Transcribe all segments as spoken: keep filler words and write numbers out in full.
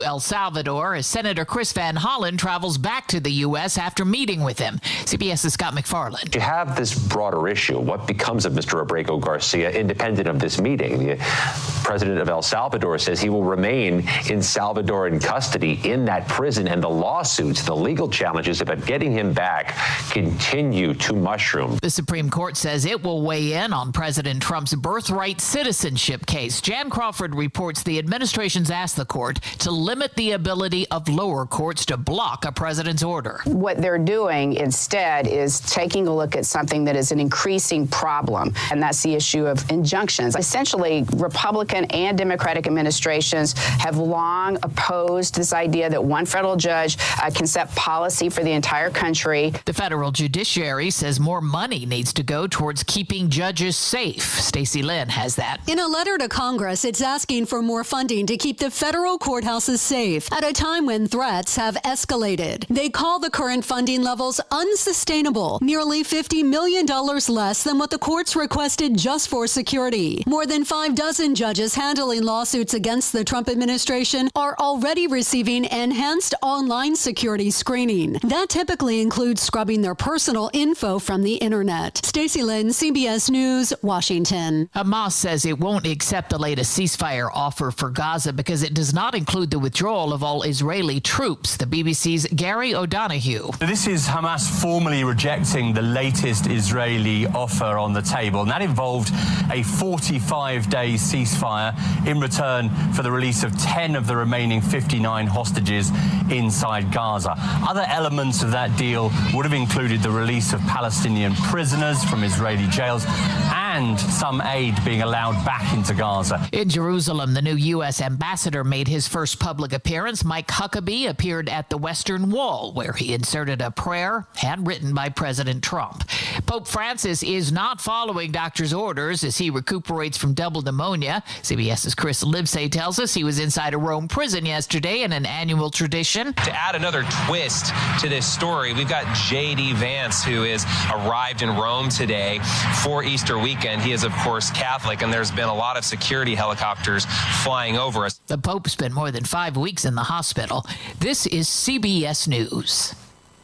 El Salvador as Senator Chris Van Hollen travels back to the U S after meeting with him. CBS's Scott McFarland. You have this broader issue. What becomes of Mister Abrego Garcia independent of this meeting? The president of El Salvador says he will remain in Salvadoran custody in that prison, and the lawsuits, the legal challenges about getting him back continue to mushroom. The Supreme Court says it will weigh in on President Trump's birthright citizenship case. Jan Crawford reports the administration's asked the court to limit the ability of lower courts to block a president's order. What they're doing instead is taking a look at something that is an increasing problem, and that's the issue of injunctions. Essentially, Republican and Democratic administrations have long opposed this idea that one federal judge uh, can set policy for the entire country. The federal judiciary says more money needs to go towards keeping judges safe. Stacey Lynn has that. In a letter to Congress, it's asking for more funding to keep the federal courthouses safe at a time when threats have escalated. They call the current funding levels unsustainable, nearly fifty million dollars less than what the courts requested just for security. More than five dozen judges handling lawsuits against the Trump administration are already receiving enhanced online security screening. That typically includes scrubbing their personal info from the internet. Stacey Lynn, C B S News, Washington. Hamas says it won't accept the latest ceasefire offer for Gaza because it does not include the withdrawal of all Israeli troops. The B B C's Gary O'Donoghue. This is Hamas formally rejecting the latest Israeli offer on the table, and that involved a forty-five day ceasefire in return for the release of ten of the remaining fifty-nine hostages inside Gaza. Other elements of that deal would have included the release of Palestinian prisoners from Israeli jails and some aid being allowed back into Gaza. In Jerusalem, the new U S ambassador made his first public appearance. Mike Huckabee appeared at the Western Wall, where he inserted a prayer handwritten by President Trump. Pope Francis is not following doctor's orders as he recuperates from double pneumonia. CBS's Chris Livesay tells us he was inside a Rome prison yesterday in an annual tradition. To add another twist to this story, we've got J D Vance, who has arrived in Rome today for Easter weekend. He is, of course, Catholic, and there's been a lot of security helicopters flying over us. The Pope spent more than five weeks in the hospital. This is C B S News.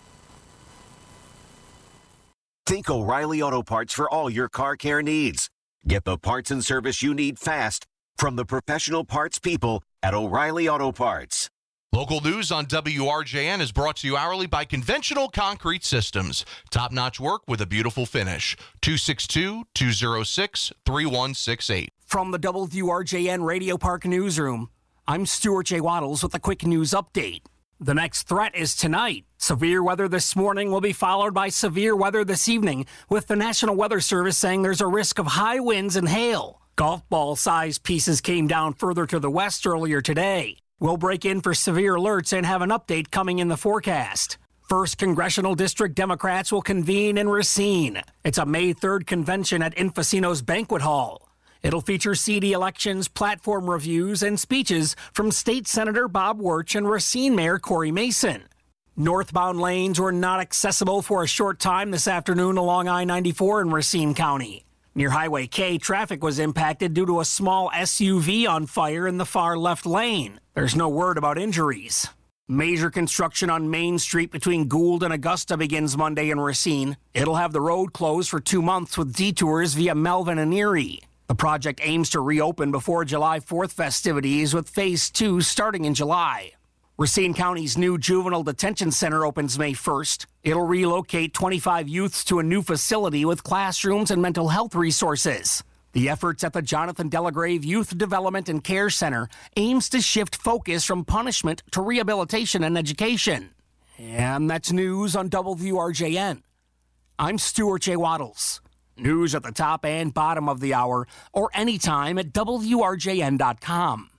Think O'Reilly Auto Parts for all your car care needs. Get the parts and service you need fast from the professional parts people at O'Reilly Auto Parts. Local news on W R J N is brought to you hourly by Conventional Concrete Systems. Top-notch work with a beautiful finish. two six two, two oh six, three one six eight. From the W R J N Radio Park Newsroom, I'm Stuart J. Waddles with a quick news update. The next threat is tonight. Severe weather this morning will be followed by severe weather this evening, with the National Weather Service saying there's a risk of high winds and hail. Golf ball-sized pieces came down further to the west earlier today. We'll break in for severe alerts and have an update coming in the forecast. First Congressional District Democrats will convene in Racine. It's a May third convention at Infocino's Banquet Hall. It'll feature C D elections, platform reviews, and speeches from State Senator Bob Wirtz and Racine Mayor Corey Mason. Northbound lanes were not accessible for a short time this afternoon along I ninety-four in Racine County. Near Highway K, traffic was impacted due to a small S U V on fire in the far left lane. There's no word about injuries. Major construction on Main Street between Gould and Augusta begins Monday in Racine. It'll have the road closed for two months with detours via Melvin and Erie. The project aims to reopen before July fourth festivities, with Phase two starting in July. Racine County's new juvenile detention center opens May first. It'll relocate twenty-five youths to a new facility with classrooms and mental health resources. The efforts at the Jonathan Delagrave Youth Development and Care Center aims to shift focus from punishment to rehabilitation and education. And that's news on W R J N. I'm Stuart J. Waddles. News at the top and bottom of the hour, or anytime at W R J N dot com.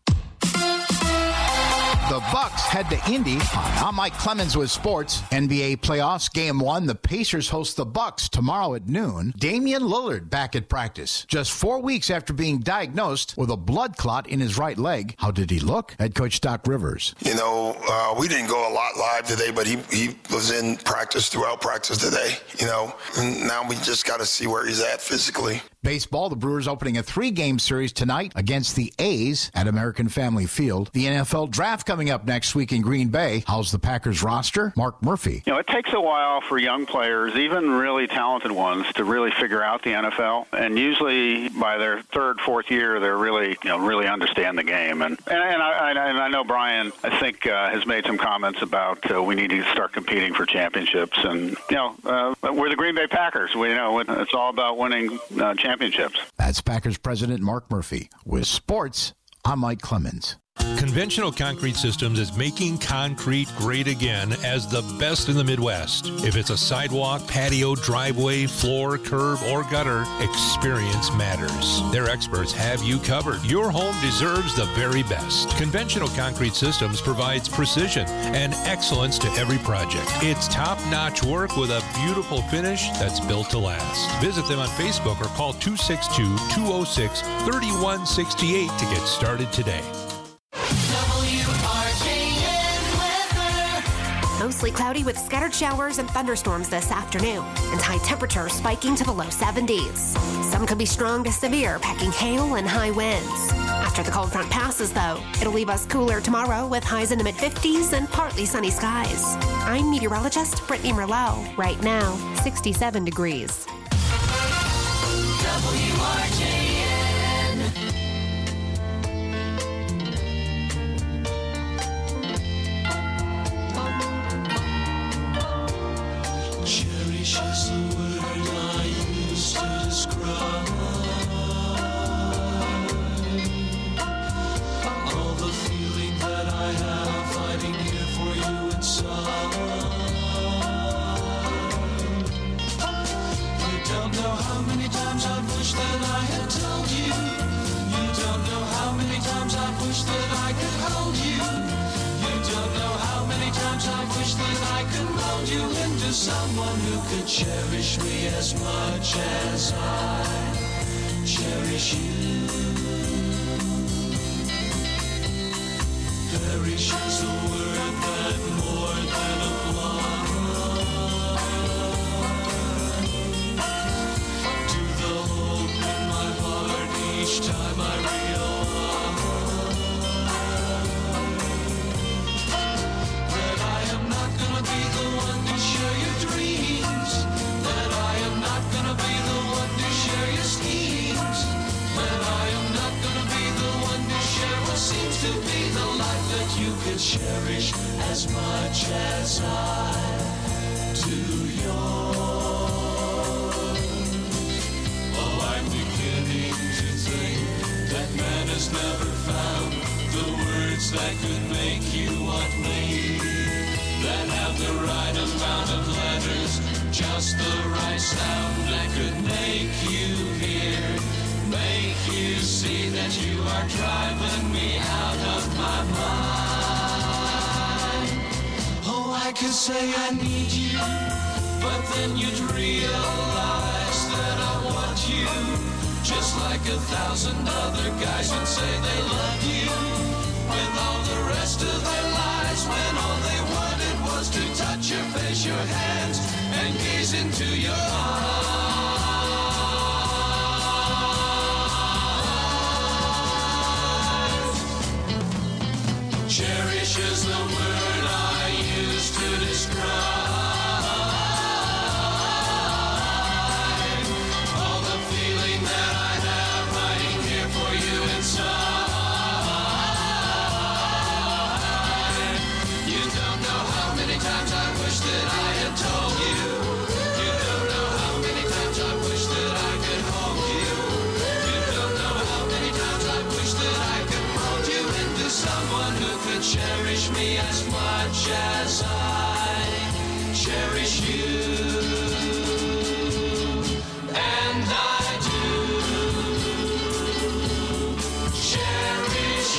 The Bucks head to Indy. I'm Mike Clemens with sports. N B A playoffs, game one. The Pacers host the Bucks tomorrow at noon. Damian Lillard back at practice. Just four weeks after being diagnosed with a blood clot in his right leg. How did he look? Head coach Doc Rivers. You know, uh, we didn't go a lot live today, but he, he was in practice throughout practice today, you know. And now we just got to see where he's at physically. Baseball, the Brewers opening a three-game series tonight against the A's at American Family Field. The N F L Draft coming up up next week in Green Bay. How's the Packers roster? Mark Murphy. You know, it takes a while for young players, even really talented ones, to really figure out the N F L. And usually by their third, fourth year, they're really, you know, really understand the game. And and, and, I, and I know Brian, I think, uh, has made some comments about uh, we need to start competing for championships. And, you know, uh, we're the Green Bay Packers. We, you know, it's all about winning uh, championships. That's Packers President Mark Murphy. With sports, I'm Mike Clemens. Conventional Concrete Systems is making concrete great again as the best in the Midwest. If it's a sidewalk, patio, driveway, floor, curb, or gutter, experience matters. Their experts have you covered. Your home deserves the very best. Conventional Concrete Systems provides precision and excellence to every project. It's top-notch work with a beautiful finish that's built to last. Visit them on Facebook or call two six two, two oh six, three one six eight to get started today. Mostly cloudy with scattered showers and thunderstorms this afternoon, and high temperatures spiking to the low seventies. Some could be strong to severe, packing hail and high winds. After the cold front passes, though, it'll leave us cooler tomorrow with highs in the mid-fifties and partly sunny skies. I'm meteorologist Brittany Merlot. Right now, sixty-seven degrees. W R J N. Cherish is the word I use to describe all the feeling that I have fighting here for you inside. You don't know how many times I've wished that I had told you. You don't know how many times I've wished that I could hold you. You don't know how many times I've wished that I could mold you into someone who could cherish me as much as I cherish you. Perish is a word that more than applies to the hope in my heart each time I realize that I am not gonna be the one to share your dreams, that I am not gonna be the one to share your schemes, that I am not gonna be the one to share what seems to be the life that you could cherish as much as I do yours. Oh, I'm beginning to think that man has never found the words that could make you want me, that have the right amount of letters, just the right sound that could make you hear, make you see that you are driving me out of my mind. Oh, I could say I need you, but then you'd realize that I want you, just like a thousand other guys would say they love you, with all the rest of their lives, when all they wanted was to touch your face, your hands, and gaze into your eyes. Cherish is the word I use to describe all the feeling that I have hiding here for you inside. You don't know how many times I wish that I had told you. You don't know how many times I wish that I could hold you. You don't know how many times I wish that I could mold you into someone who could cherish me as much as I cherish you. And I do cherish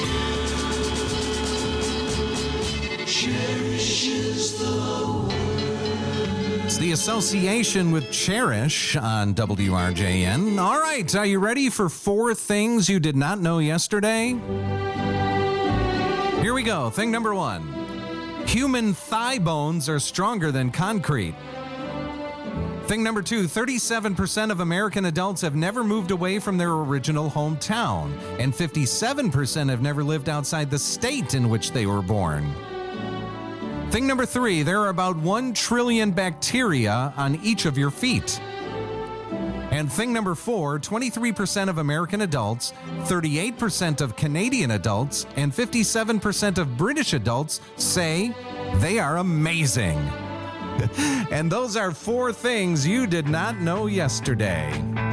you. Cherish is the word. It's the association with Cherish on W R J N. All right, are you ready for four things you did not know yesterday? Here we go. Thing number one. Human thigh bones are stronger than concrete. Thing number two, thirty-seven percent of American adults have never moved away from their original hometown, and fifty-seven percent have never lived outside the state in which they were born. Thing number three, there are about one trillion bacteria on each of your feet. And thing number four, twenty-three percent of American adults, thirty-eight percent of Canadian adults, and fifty-seven percent of British adults say they are amazing. And those are four things you did not know yesterday.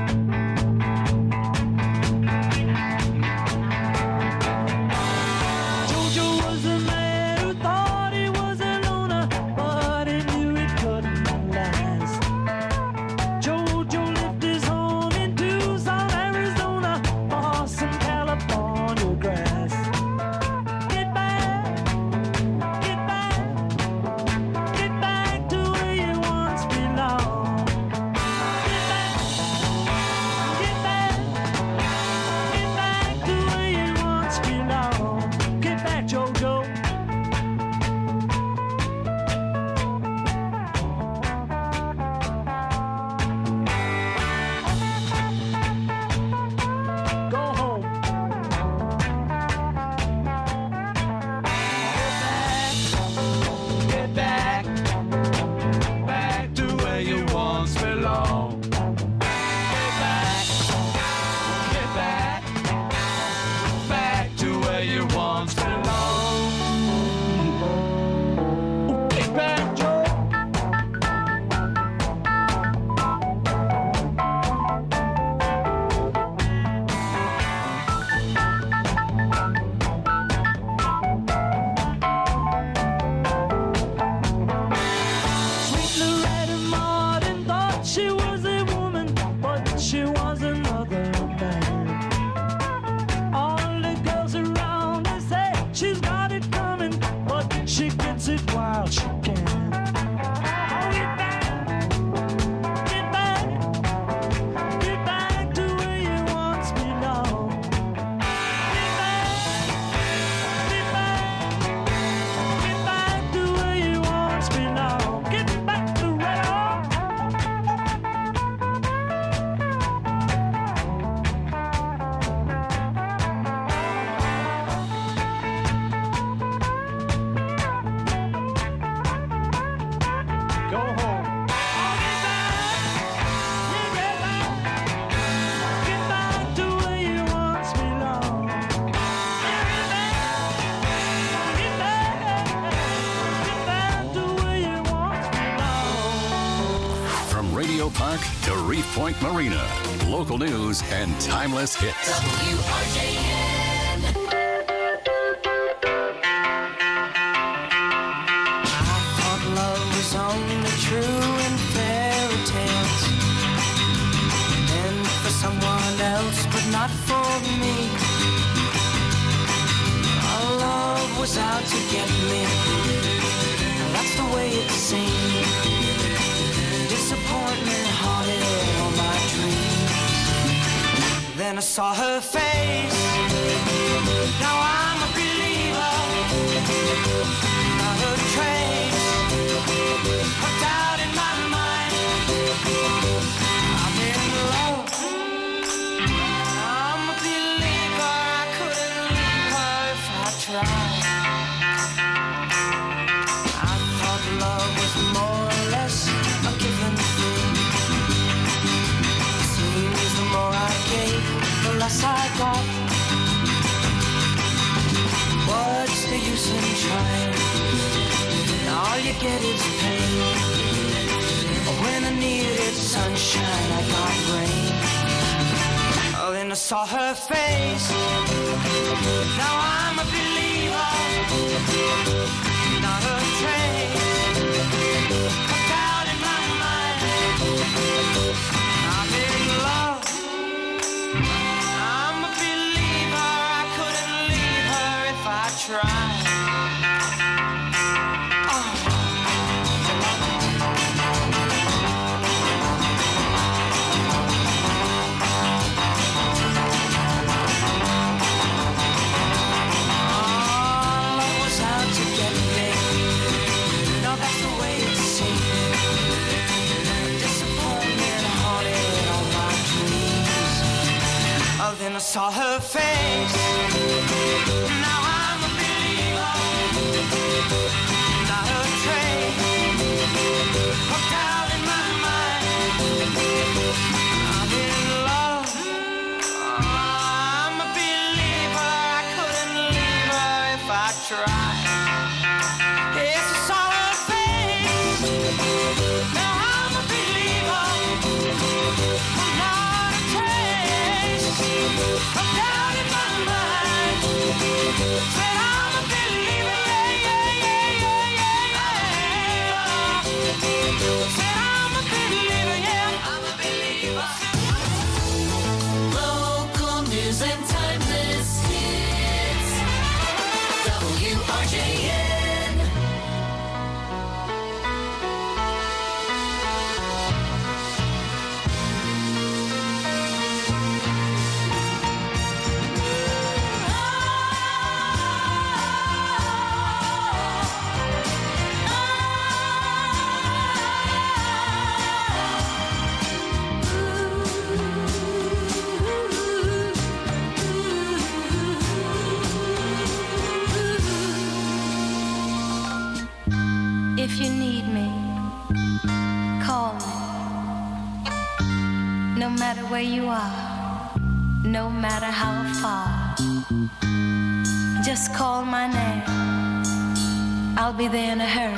Park to Reef Point Marina. Local news and timeless hits. W R J N. I thought love was only true in fairy tales, meant for someone else, but not for me. Our love was out to get me, and that's the way it seemed. Disappointment haunted all my dreams. Then I saw her face. Now I'm a believer. Not a trace of doubt in my mind. I'm in love. I'm a believer. I couldn't leave her if I tried. I thought love was more or less a given thing. Seems the more I gave, the less I got. What's the use in trying? All you get is pain. When I needed sunshine, I got rain. Oh, then I saw her face. Now I'm a believer. Not a trace. I'm in love. I'm a believer. I couldn't leave her if I tried. Oh, love was out to get me. saw her face. Now I'm a believer. Not a trace of doubt in my mind. I'm in love. I'm a believer. I couldn't leave her if I tried. Yes, I saw her face. Now I'm a believer. Not a trace of doubt in my mind. Said I'm a believer. Yeah, yeah, yeah, yeah, yeah. Said I'm a believer. Yeah, I'm a believer. Local news and timeless hits. W R J N. If you need me, call me. No matter where you are, no matter how far, just call my name. I'll be there in a hurry.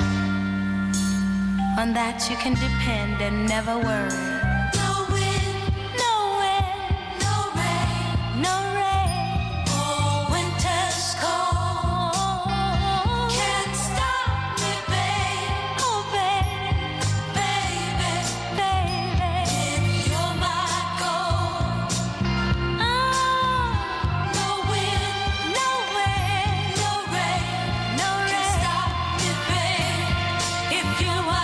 On that you can depend and never worry. No wind, no wind, no rain, no rain. Oh, winter's cold can't stop me, babe. Oh, baby, baby, baby. If you're my goal. Oh, no wind, no wind, no rain, no rain. Can't stop me, babe. If you're my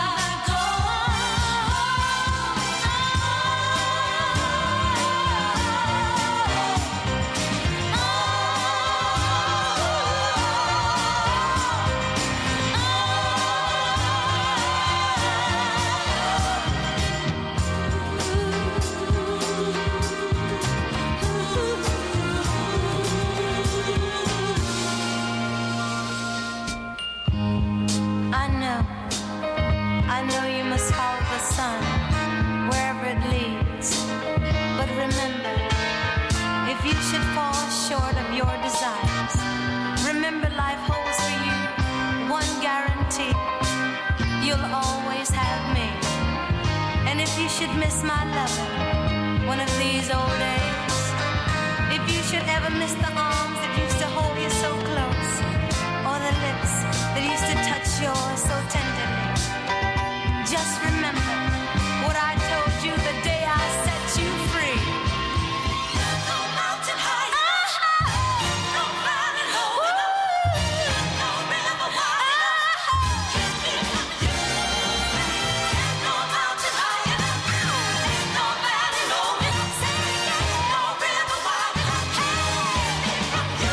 I know, I know you must follow the sun wherever it leads. But remember, if you should fall short of your desires, remember life holds for you one guarantee. You'll always have me. And if you should miss my loving one of these old days, if you should ever miss the arms that used to hold you so close, or the lips that used to touch yours so tenderly, just remember what I told you the day I set you free. No mountain high enough, no valley low enough, no river wide enough, can't be from you. No mountain high enough, no valley low enough, no river wide enough, can't be from you.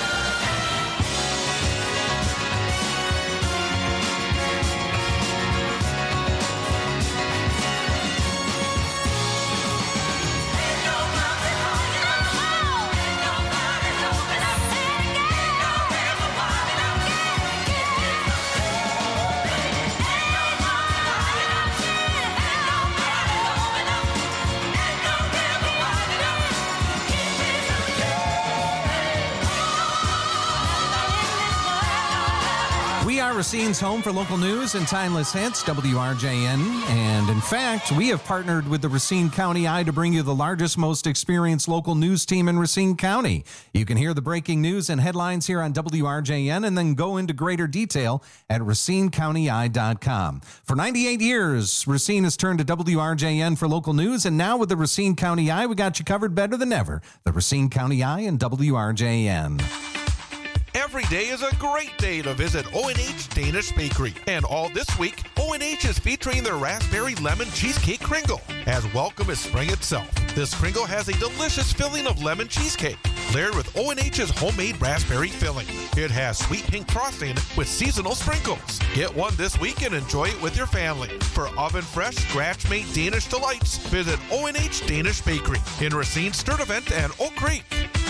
We are Racine's home for local news and timeless hits, W R J N. And in fact, we have partnered with the Racine County Eye to bring you the largest, most experienced local news team in Racine County. You can hear the breaking news and headlines here on W R J N and then go into greater detail at racine county eye dot com. For ninety-eight years, Racine has turned to W R J N for local news, and now with the Racine County Eye, we got you covered better than ever. The Racine County Eye and W R J N. Every day is a great day to visit O and H Danish Bakery. And all this week, O and H is featuring their Raspberry Lemon Cheesecake Kringle. As welcome as spring itself, this Kringle has a delicious filling of lemon cheesecake, layered with O and H's homemade raspberry filling. It has sweet pink frosting with seasonal sprinkles. Get one this week and enjoy it with your family. For oven-fresh, scratch-made Danish delights, visit O and H Danish Bakery in Racine, Sturtevant, and Oak Creek.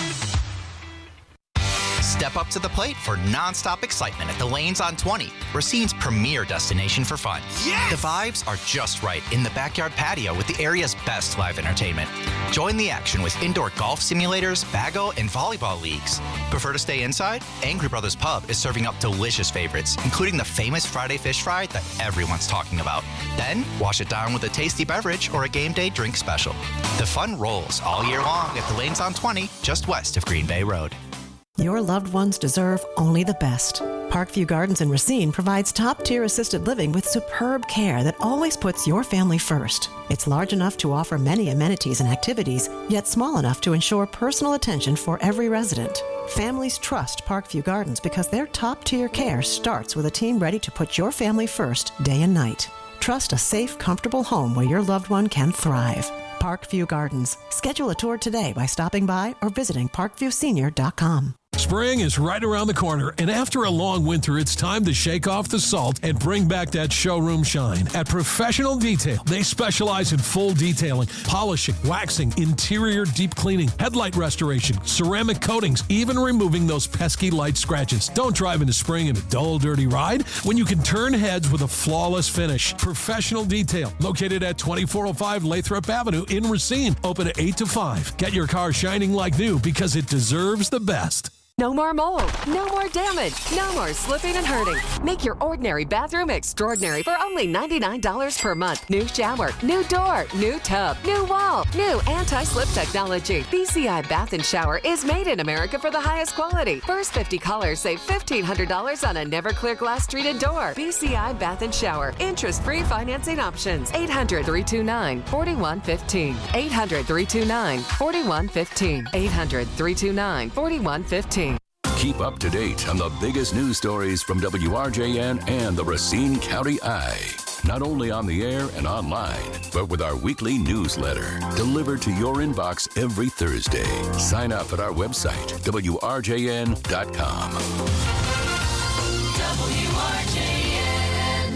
Step up to the plate for nonstop excitement at the Lanes on twenty, Racine's premier destination for fun. Yes! The vibes are just right in the backyard patio with the area's best live entertainment. Join the action with indoor golf simulators, bago, and volleyball leagues. Prefer to stay inside? Angry Brothers Pub is serving up delicious favorites, including the famous Friday fish fry that everyone's talking about. Then, wash it down with a tasty beverage or a game day drink special. The fun rolls all year long at the Lanes on twenty, just west of Green Bay Road. Your loved ones deserve only the best. Parkview Gardens in Racine provides top-tier assisted living with superb care that always puts your family first. It's large enough to offer many amenities and activities, yet small enough to ensure personal attention for every resident. Families trust Parkview Gardens because their top-tier care starts with a team ready to put your family first day and night. Trust a safe, comfortable home where your loved one can thrive. Parkview Gardens. Schedule a tour today by stopping by or visiting parkview senior dot com. Spring is right around the corner, and after a long winter, it's time to shake off the salt and bring back that showroom shine. At Professional Detail, they specialize in full detailing, polishing, waxing, interior deep cleaning, headlight restoration, ceramic coatings, even removing those pesky light scratches. Don't drive into spring in a dull, dirty ride when you can turn heads with a flawless finish. Professional Detail, located at twenty-four oh five Lathrop Avenue in Racine, open at eight to five. Get your car shining like new because it deserves the best. No more mold, no more damage, no more slipping and hurting. Make your ordinary bathroom extraordinary for only ninety-nine dollars per month. New shower, new door, new tub, new wall, new anti-slip technology. B C I Bath and Shower is made in America for the highest quality. First fifty callers save fifteen hundred dollars on a never clear glass treated door. B C I Bath and Shower. Interest-free financing options. eight hundred, three two nine, four one one five. eight hundred, three two nine, four one one five. eight hundred, three two nine, four one one five. Keep up to date on the biggest news stories from W R J N and the Racine County Eye. Not only on the air and online, but with our weekly newsletter delivered to your inbox every Thursday. Sign up at our website, W R J N dot com. W R J N.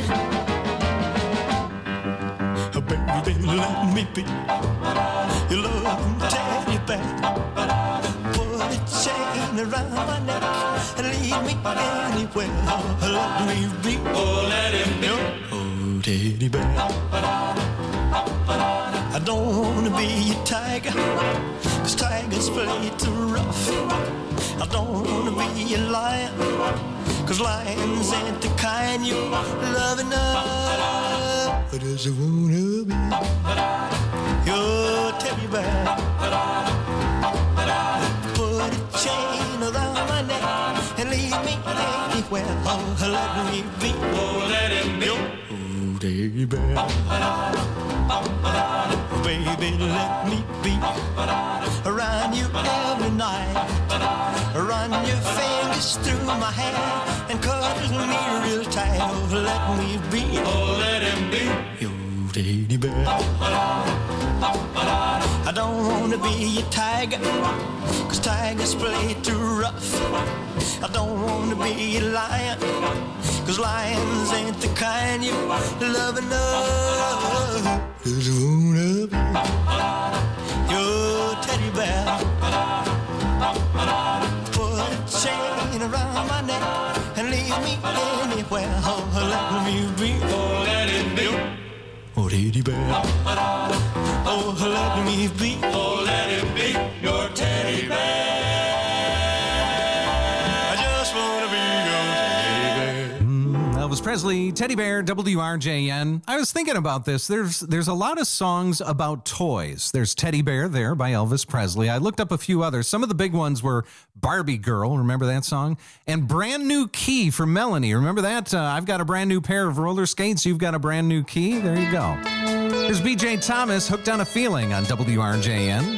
Baby, let me be your love teddy bear. Put a chain around my neck and lead me anywhere. Let me be. Oh, let him be. Oh, teddy bear. I don't want to be a tiger, 'cause tigers play too rough. I don't want to be a lion, 'cause lions ain't the kind you love enough. I just wanna be your teddy bear. Put a chain around my neck and lead me anywhere. Oh, let me be. Oh, let him be. Oh, teddy bear. Baby, let me be around you every night. Run your fingers through my hair and cuddle me real tight. Oh, let me be. Oh, let him be. Your teddy bear. I don't want to be a tiger, 'cause tigers play too rough. I don't want to be a lion, 'cause lions ain't the kind you love enough. Just wanna be your teddy bear. Put a chain around my neck and leave me anywhere. Oh, let me be. Oh, let it be. Oh, teddy bear. Oh, let me be. Oh, let it be your teddy bear. I just want to be your teddy bear. Mm, Elvis Presley, Teddy Bear, W R J N. I was thinking about this. There's there's a lot of songs about toys. There's Teddy Bear there by Elvis Presley. I looked up a few others. Some of the big ones were Barbie Girl. Remember that song? And Brand New Key for Melanie. Remember that? Uh, I've got a brand new pair of roller skates. You've got a brand new key. There you go. Here's B J Thomas, Hooked on a Feeling on W R J N.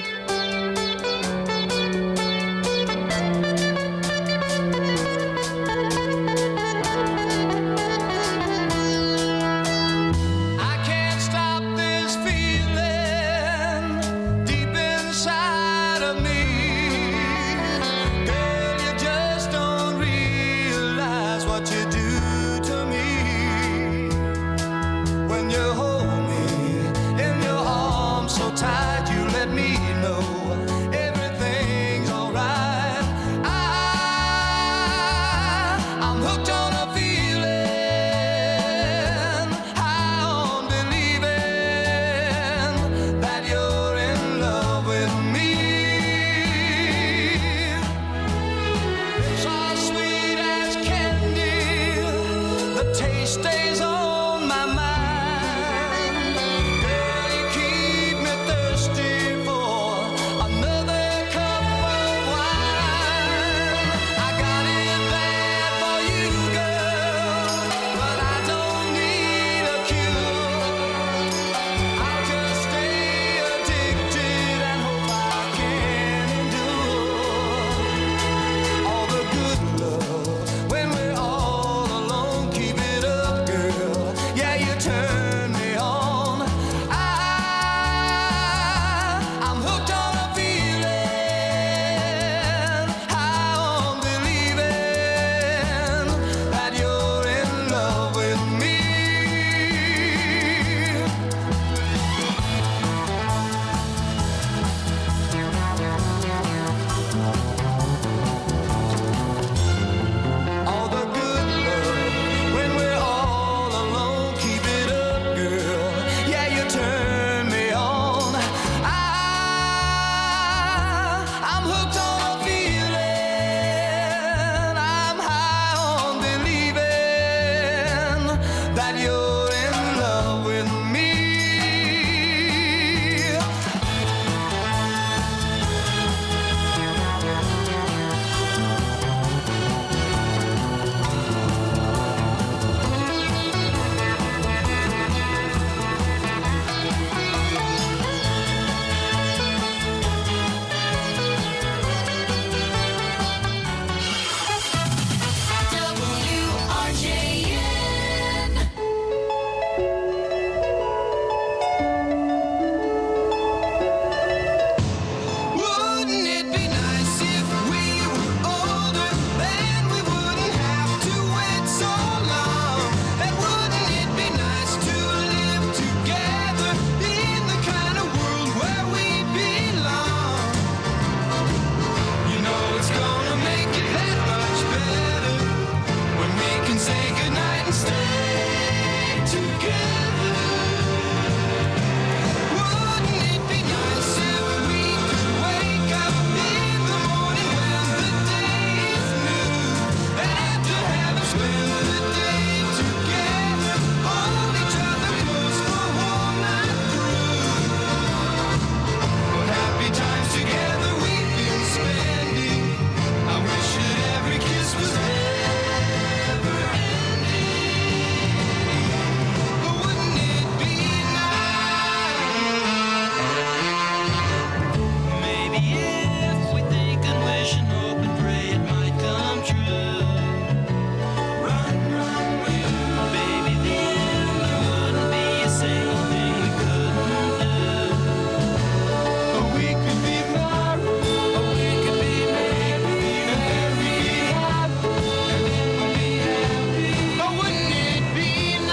When you hold me in your arms so tight, you let me know stays on my mind. Girl, you keep me thirsty for another cup of wine. I got it bad for you, girl, but I don't need a cure. I'll just stay addicted and hope I can endure all the good love when we're all alone. Keep it up, girl. Yeah, you turn me on. I, I'm hooked on a feeling, high on believing that you're in love with me. All the good love when we're all alone. Keep it up, girl. Yeah, you turn me on. I, I'm hooked on a feeling. I'm high on believing that you're in love with me. W R J N. Wouldn't it be nice if we were older, then we wouldn't have to wait so long? And wouldn't it be nice to live together in the kind of world where we belong? You know it's gonna make it that much better when we can say goodnight and stay together. Wouldn't it be nice if we could wake up in the morning when the day is new, and after having spent the day together, hold each other close for one night through? What happy times together we've been spending. I wish that every kiss was never ending. But wouldn't it be nice? Maybe if we think and wish and hope and pray it might come true. Run, run, you, baby, then there wouldn't be a single thing we couldn't do. Or we could be married, or we could be married, and then we'd be happy, and then we'd be happy. Or wouldn't it be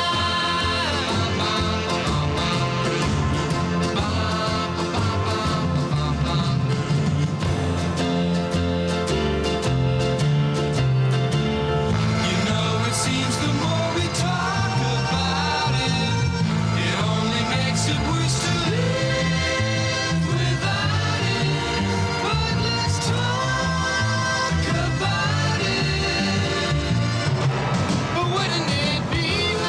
You know, it seems the more we talk about it, it only makes it worse to live without it. But let's talk about it. But wouldn't it be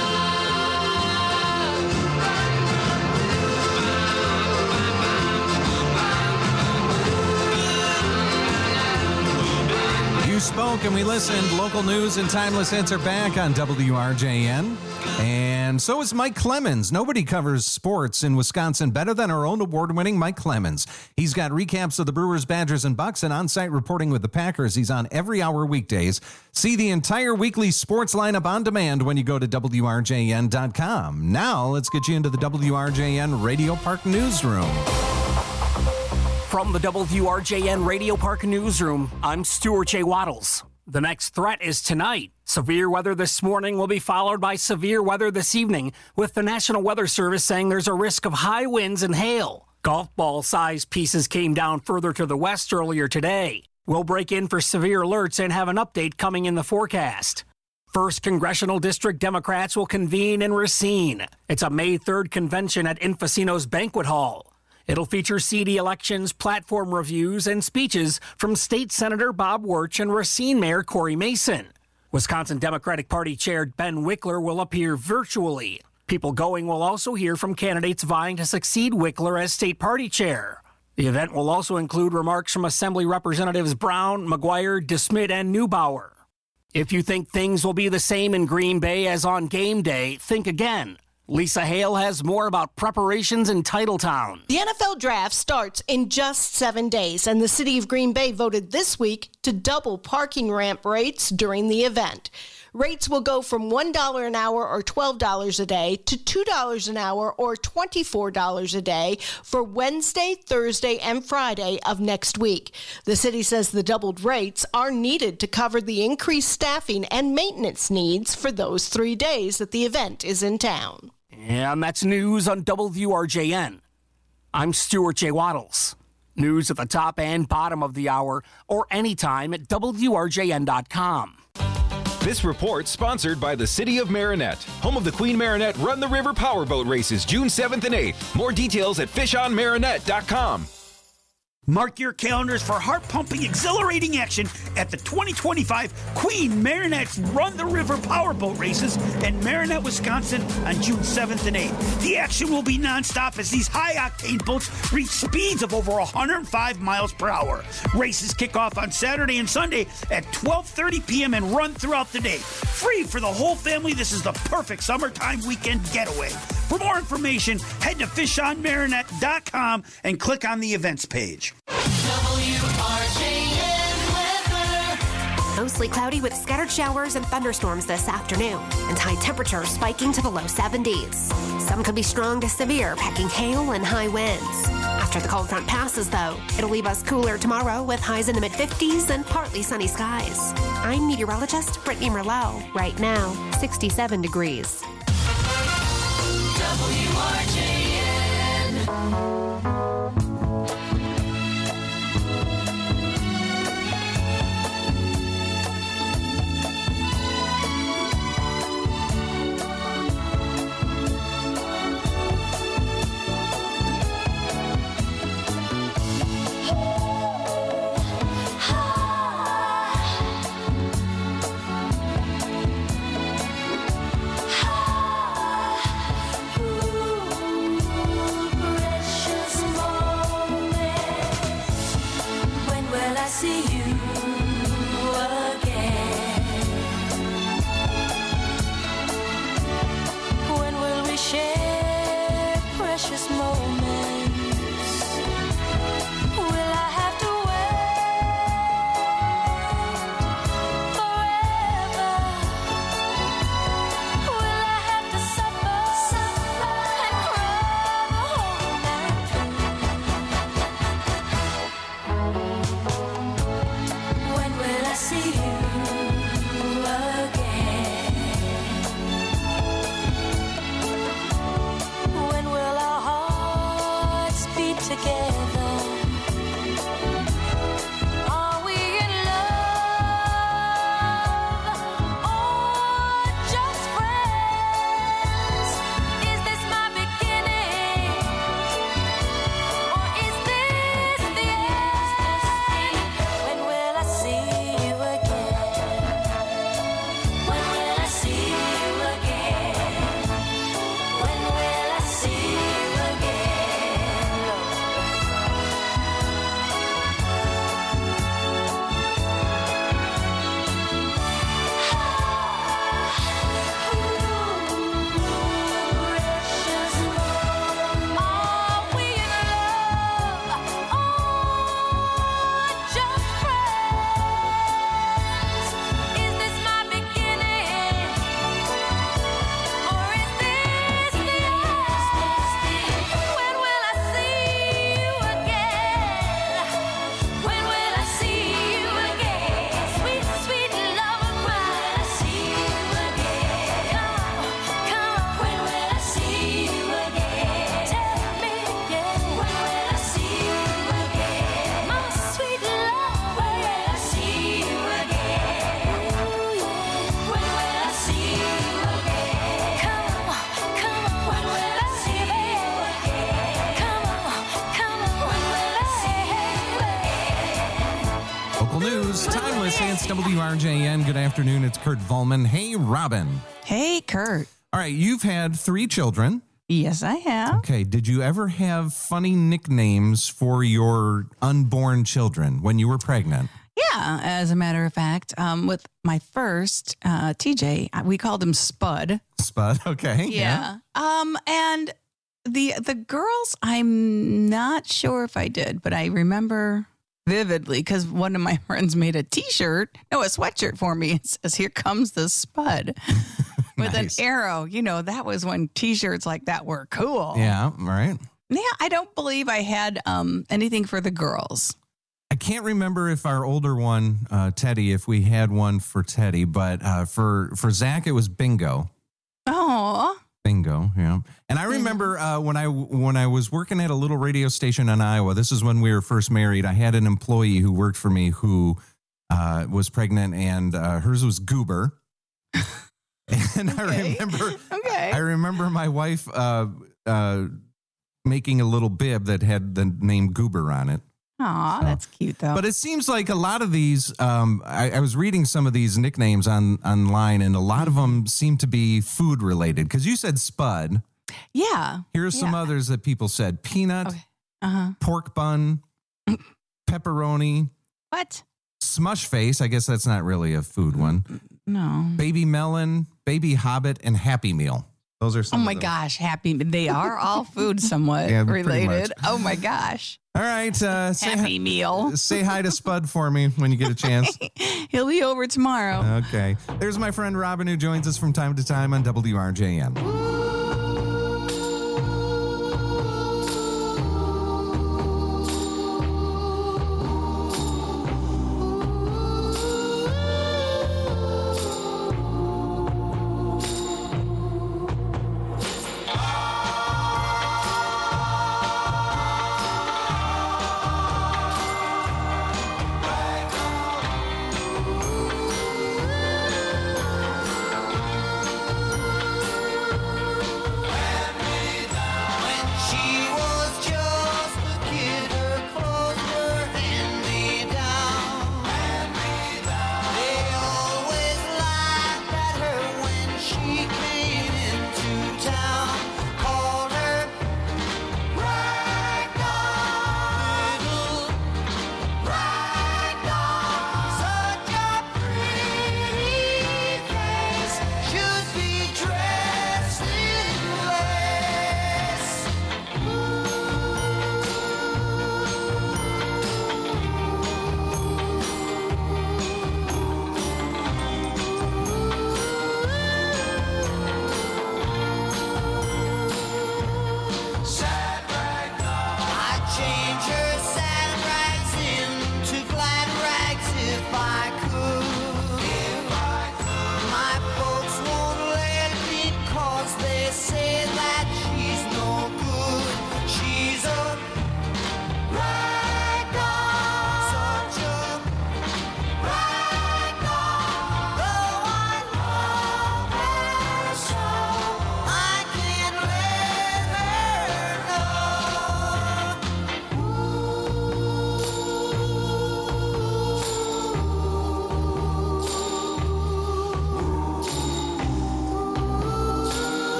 You spoke and we listened. Local news and timeless hits are back on W R J N. And so is Mike Clemens. Nobody covers sports in Wisconsin better than our own award-winning Mike Clemens. He's got recaps of the Brewers, Badgers, and Bucks and on-site reporting with the Packers. He's on every hour weekdays. See the entire weekly sports lineup on demand when you go to W R J N dot com. Now, let's get you into the W R J N Radio Park Newsroom. From the W R J N Radio Park Newsroom, I'm Stuart J. Waddles. The next threat is tonight. Severe weather this morning will be followed by severe weather this evening, with the National Weather Service saying there's a risk of high winds and hail. Golf ball sized pieces came down further to the west earlier today. We'll break in for severe alerts and have an update coming in the forecast. First Congressional District Democrats will convene in Racine. It's a May third convention at Infocino's Banquet Hall. It'll feature C D elections, platform reviews, and speeches from State Senator Bob Wirtz and Racine Mayor Corey Mason. Wisconsin Democratic Party Chair Ben Wickler will appear virtually. People going will also hear from candidates vying to succeed Wickler as state party chair. The event will also include remarks from Assembly Representatives Brown, McGuire, DeSmit, and Neubauer. If you think things will be the same in Green Bay as on game day, think again. Lisa Hale has more about preparations in Titletown. The N F L draft starts in just seven days, and the city of Green Bay voted this week to double parking ramp rates during the event. Rates will go from one dollar an hour or twelve dollars a day to two dollars an hour or twenty-four dollars a day for Wednesday, Thursday, and Friday of next week. The city says the doubled rates are needed to cover the increased staffing and maintenance needs for those three days that the event is in town. And that's news on W R J N. I'm Stuart J. Waddles. News at the top and bottom of the hour or anytime at W R J N dot com. This report sponsored by the City of Marinette, home of the Queen Marinette Run the River Powerboat Races June seventh and eighth. More details at fish on marinette dot com. Mark your calendars for heart-pumping, exhilarating action at the twenty twenty-five Queen Marinette's Run the River Powerboat Races in Marinette, Wisconsin on June seventh and eighth. The action will be nonstop as these high-octane boats reach speeds of over one hundred five miles per hour. Races kick off on Saturday and Sunday at twelve thirty p.m. and run throughout the day. Free for the whole family, this is the perfect summertime weekend getaway. For more information, head to fish on marinette dot com and click on the events page. W R J N weather. Mostly cloudy with scattered showers and thunderstorms this afternoon, and high temperatures spiking to the low seventies. Some could be strong to severe, packing hail and high winds. After the cold front passes, though, it'll leave us cooler tomorrow with highs in the mid-fifties and partly sunny skies. I'm meteorologist Brittany Merlot. Right now, sixty-seven degrees. W R J N. Precious. Lewis, it's W R J N. Good afternoon. It's Kurt Volman. Hey, Robin. Hey, Kurt. All right, you've had three children. Yes, I have. Okay, did you ever have funny nicknames for your unborn children when you were pregnant? Yeah, as a matter of fact, um, with my first, uh, T J, we called him Spud. Spud, okay. Yeah. Um, and the the girls, I'm not sure if I did, but I remember vividly because one of my friends made a T-shirt, no, a sweatshirt for me. It says, "Here comes the Spud." With nice. An arrow. You know, that was when T-shirts like that were cool. Yeah, right. Yeah, I don't believe I had um, anything for the girls. I can't remember if our older one, uh, Teddy, if we had one for Teddy, but uh, for, for Zach, it was Bingo. Oh. Bingo, yeah. And I remember uh, when I when I was working at a little radio station in Iowa, this is when we were first married, I had an employee who worked for me who uh, was pregnant, and uh, hers was Goober. And okay. I remember okay. I remember my wife uh, uh, making a little bib that had the name Goober on it. Aw, so, that's cute, though. But it seems like a lot of these, um, I, I was reading some of these nicknames on online, and a lot of them seem to be food related. Because you said Spud. Yeah. Here's yeah. some others that people said. Peanut, okay. uh-huh. pork bun, pepperoni. What? Smush face. I guess that's not really a food one. No. Baby melon, baby hobbit, and Happy Meal. Those are some Oh my of gosh, happy. They are all food somewhat yeah, related. Oh my gosh. All right. Uh, say happy hi, meal. Say hi to Spud for me when you get a chance. He'll be over tomorrow. Okay. There's my friend Robin, who joins us from time to time on W R J N.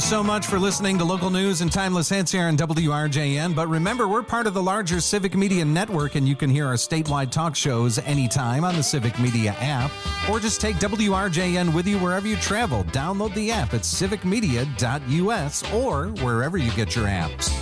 so much for listening to local news and timeless hits here on W R J N. But remember, we're part of the larger Civic Media Network, and you can hear our statewide talk shows anytime on the Civic Media app, or just take W R J N with you wherever you travel. Download the app at civic media dot U S or wherever you get your apps.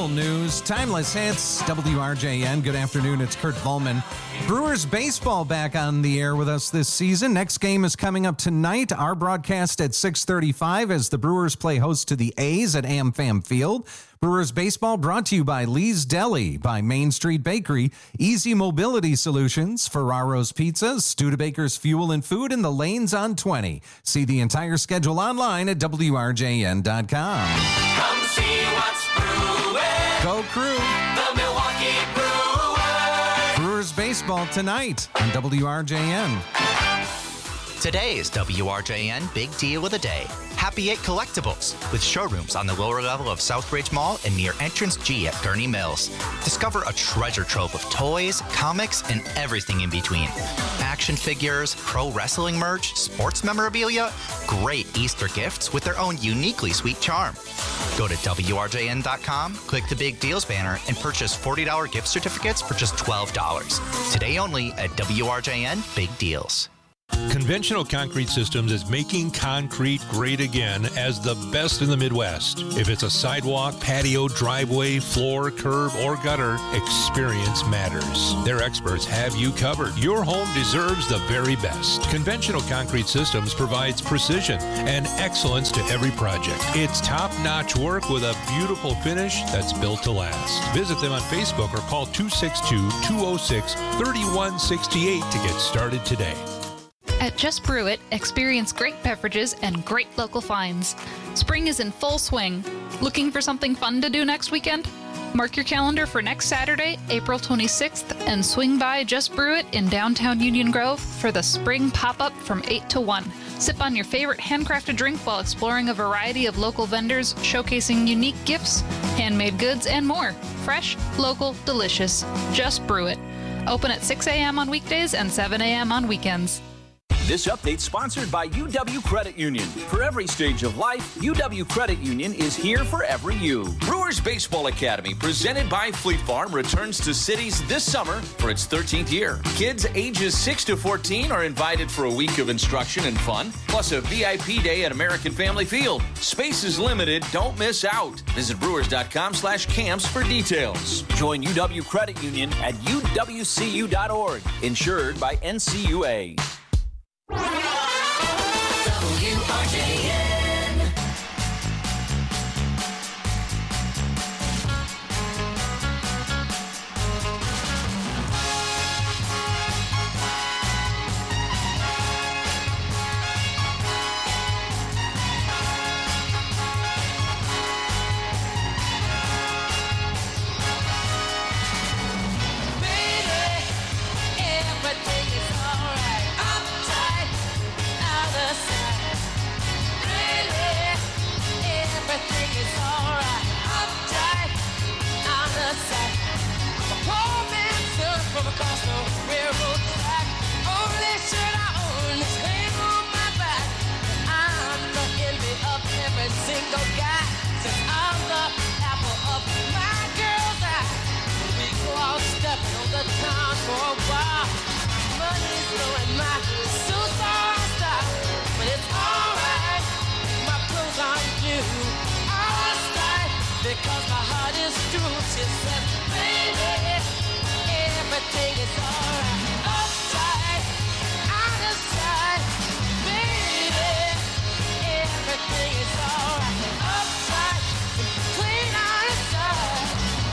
local news, timeless hits, W R J N. Good afternoon, it's Kurt Volman. Brewers baseball back on the air with us this season. Next game is coming up tonight. Our broadcast at six thirty-five as the Brewers play host to the A's at AmFam Field. Brewers baseball brought to you by Lee's Deli, by Main Street Bakery, Easy Mobility Solutions, Ferraro's Pizzas, Studebaker's Fuel and Food, and the Lanes on twenty. See the entire schedule online at W R J N dot com. Come see what's brewing. Go Crew. The Milwaukee Brewers. Brewers baseball tonight on W R J N. Today's W R J N Big Deal of the Day. Happy Eight Collectibles, with showrooms on the lower level of Southbridge Mall and near Entrance G at Gurney Mills. Discover a treasure trove of toys, comics, and everything in between. Action figures, pro wrestling merch, sports memorabilia, great Easter gifts with their own uniquely sweet charm. Go to W R J N dot com, click the Big Deals banner, and purchase forty dollars gift certificates for just twelve dollars. Today only at W R J N Big Deals. Conventional Concrete Systems is making concrete great again as the best in the Midwest. If it's a sidewalk, patio, driveway, floor, curb, or gutter, experience matters. Their experts have you covered. Your home deserves the very best. Conventional Concrete Systems provides precision and excellence to every project. It's top-notch work with a beautiful finish that's built to last. Visit them on Facebook or call two six two, two oh six, three one six eight to get started today. At Just Brew It, experience great beverages and great local finds. Spring is in full swing. Looking for something fun to do next weekend? Mark your calendar for next Saturday, April twenty-sixth, and swing by Just Brew It in downtown Union Grove for the spring pop-up from eight to one. Sip on your favorite handcrafted drink while exploring a variety of local vendors showcasing unique gifts, handmade goods, and more. Fresh, local, delicious. Just Brew It. Open at six a.m. on weekdays and seven a.m. on weekends. This update sponsored by U W Credit Union. For every stage of life, U W Credit Union is here for every you. Brewers Baseball Academy, presented by Fleet Farm, returns to cities this summer for its thirteenth year. Kids ages six to fourteen are invited for a week of instruction and fun, plus a V I P day at American Family Field. Space is limited. Don't miss out. Visit brewers.com slash camps for details. Join U W Credit Union at U W C U dot org. Insured by N C U A. W R J N. Baby, everything is alright. Uptight, out of sight. Really, everything is alright. Uptight, out of sight. I'm a poor man's son from across the railroad track. Only shirt I own is laying on my back. I'm the envy of every single guy. Since I'm the apple of my girl's eye. We go out stepping on the town for a while. Money's blowing my suits are on style. But it's alright, my clothes aren't new. All style, because my heart is true. She said, baby, everything is alright. Uptight, out of sight. Baby, everything is alright. Uptight, clean out of sight.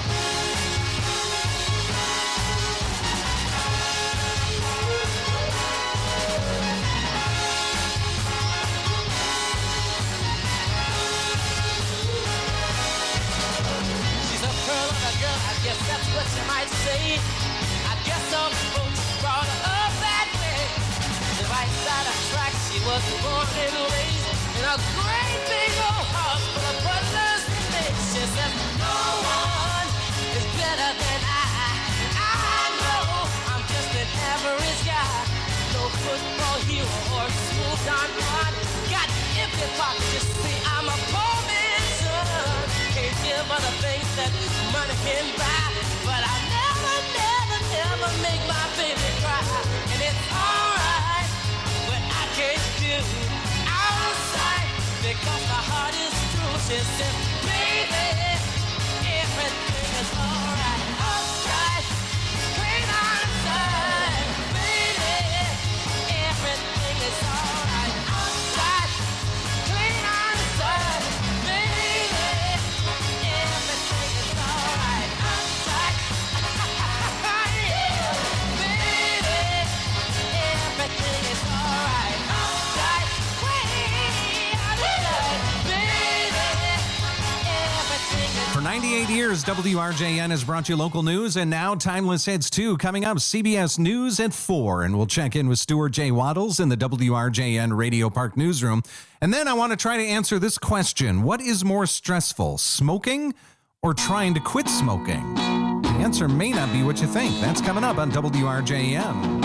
She's a pearl of a girl, I guess that's what you might say. I guess some folks brought her up that way. The right side of track, she was born and raised in a great big old house full of butlers and maids. She says, no one is better than I. I know I'm just an average guy. No football hero or smooth Don Juan. Got empty pockets, you see, I'm a poor man's son. Can't give her the things that money can buy. But I never, never, never make my baby cry. And it's alright, but I can't do out of sight. Because my heart is true. She said, baby, everything years, W R J N has brought you local news, and now Timeless Hits two. Coming up, C B S News at four, and we'll check in with Stuart J. Waddles in the W R J N Radio Park newsroom. And then I want to try to answer this question. What is more stressful, smoking or trying to quit smoking? The answer may not be what you think. That's coming up on W R J N.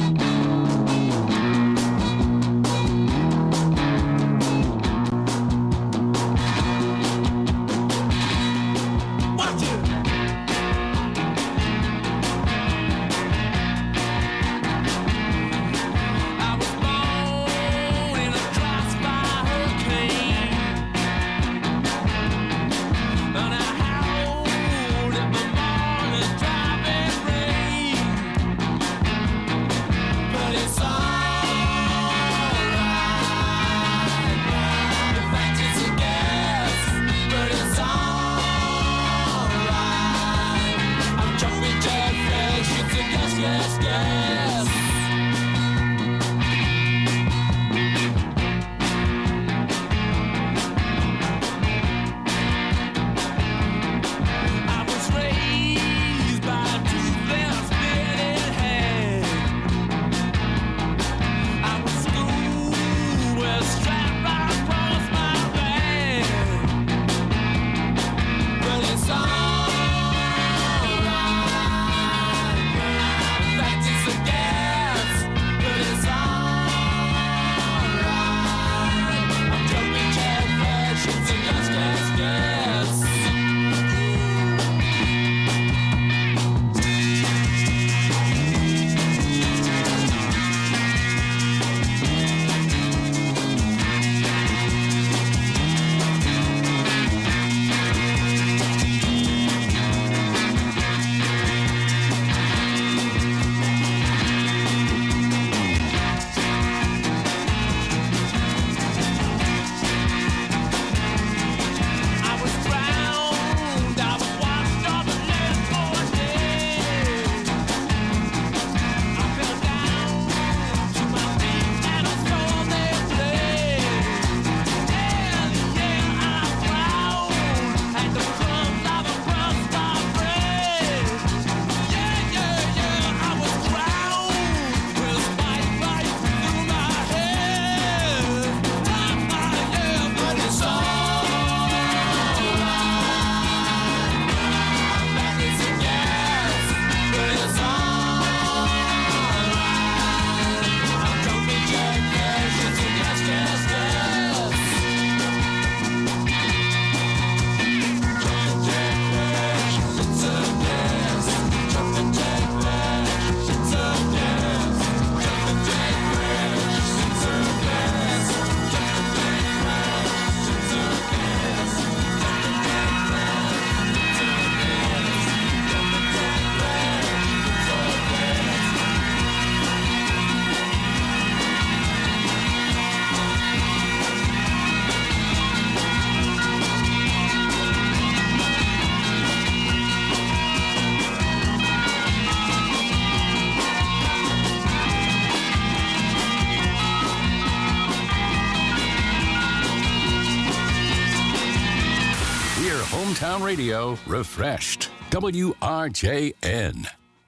Hometown Radio refreshed. W R J N.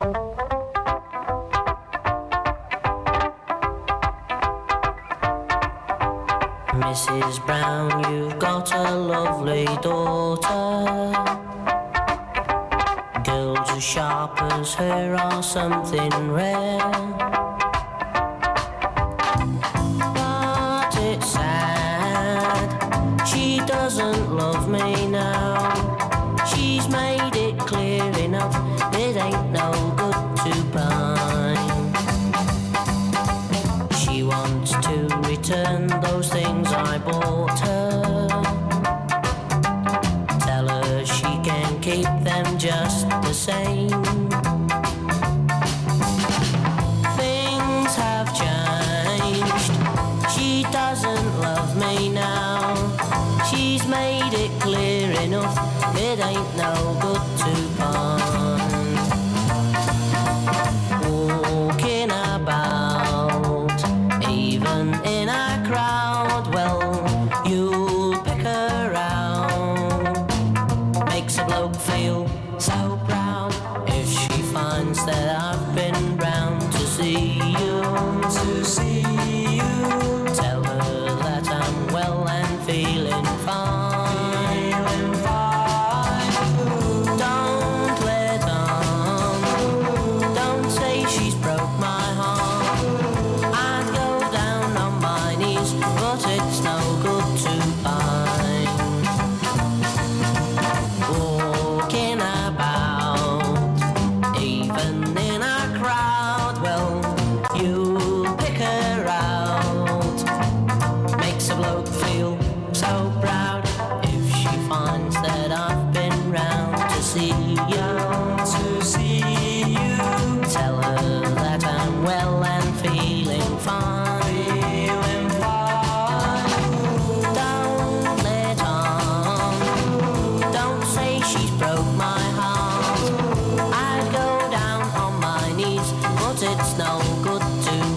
Missus Brown, you've got a lovely daughter. Girls as sharp as her are something rare. But it's sad, she doesn't love me now. She's made it clear enough, it ain't no good to pine. She wants to return those things I bought her. Tell her she can keep them just the same. Things have changed, she doesn't love me now. She's made it clear enough, it ain't no good to pine. Walking about, even in a crowd, well, you'll pick her out. Makes a bloke feel see you, to see you. Tell her that I'm well and feeling fine, feeling fine. Don't let on, don't say she's broke my heart. I'd go down on my knees, but it's no good to pine. Walking about, even in a crowd, well, you pick her out. Makes a bloke feel so proud if she finds that I've been round to see you, to see you. Tell her that I'm well and feeling fine, feeling fine. Don't let on, don't say she's broke my heart. I'd go down on my knees, but it's no good to